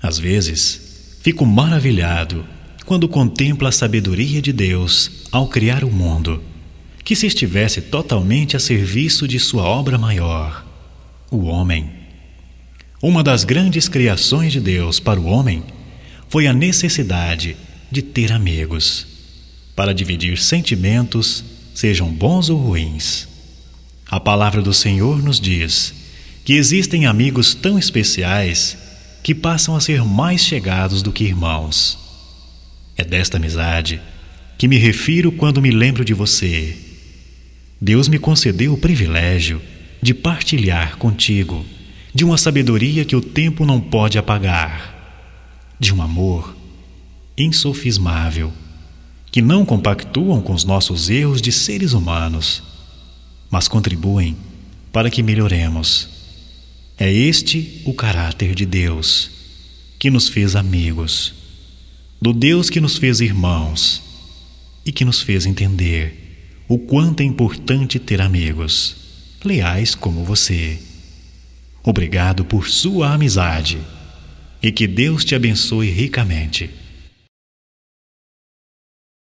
Às vezes, fico maravilhado quando contemplo a sabedoria de Deus ao criar o mundo, que se estivesse totalmente a serviço de sua obra maior, o homem. Uma das grandes criações de Deus para o homem foi a necessidade de ter amigos, para dividir sentimentos, sejam bons ou ruins. A palavra do Senhor nos diz que existem amigos tão especiais que passam a ser mais chegados do que irmãos. É desta amizade que me refiro quando me lembro de você. Deus me concedeu o privilégio de partilhar contigo de uma sabedoria que o tempo não pode apagar, de um amor insofismável, que não compactuam com os nossos erros de seres humanos, mas contribuem para que melhoremos. É este o caráter de Deus, que nos fez amigos, do Deus que nos fez irmãos e que nos fez entender o quanto é importante ter amigos leais como você. Obrigado por sua amizade e que Deus te abençoe ricamente.